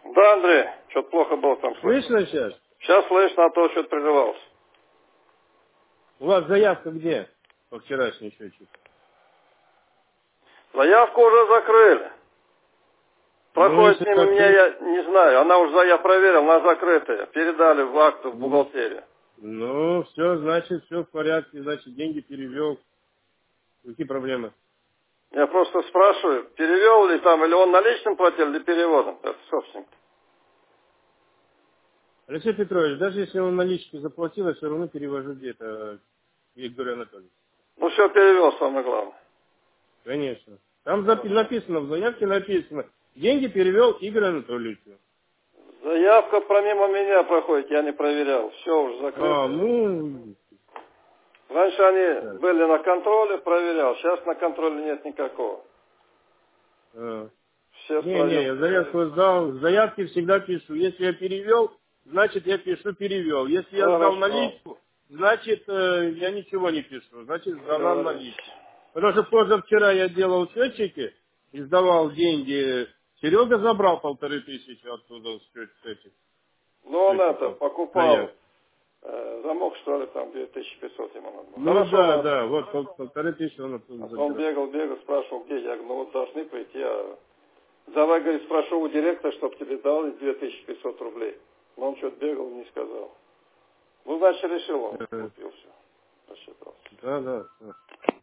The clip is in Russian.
Да, Андрей, что-то плохо было там слышно. Слышно сейчас? Сейчас слышно, а то что-то прерывался. У вас заявка где? По вчерашней счетчику. Заявку уже закрыли. Ну, Проходит если мимо меня, закрыть, я не знаю. Она уже, я проверил, она закрытая. Передали в акту в бухгалтерию. ну, все, значит, все в порядке, значит, деньги перевел. Какие проблемы? Я просто спрашиваю, перевел ли там, или он наличным платил, или переводом. Это собственник. Алексей Петрович, даже если он налички заплатил, я все равно перевожу где-то Викторию Анатольевичу. Ну все перевел, самое главное. Конечно. Там Хорошо. написано, в заявке написано, деньги перевел Игорь Анатольевичу. Заявка помимо меня проходит, я не проверял. Все уже А, закрыто. ну, Раньше они так. были на контроле, проверял. Сейчас на контроле нет никакого. Все Не, спроверил. я заявку сдал, в заявке всегда пишу. Если я перевел, значит я пишу перевел. Если я сдал Хорошо. наличку, значит я ничего не пишу, значит сдана Договорились. наличка. Потому что позавчера я делал счетчики и сдавал деньги. Серега забрал 1500 оттуда с этих Ну, он это, счетчиков. покупал Заявок. замок, что ли, там 2500 ему надо было. Ну Хорошо, да, ладно. да, вот 1500 он оттуда А то он забирал. бегал, спрашивал, где. Я говорю, ну вот должны прийти, а давай, говорит, спрошу у директора, чтобы тебе дал 2500 рублей. Но он что-то бегал, не сказал. Ну, значит, решил он, Э, купил все, рассчитался. Да, да. Да.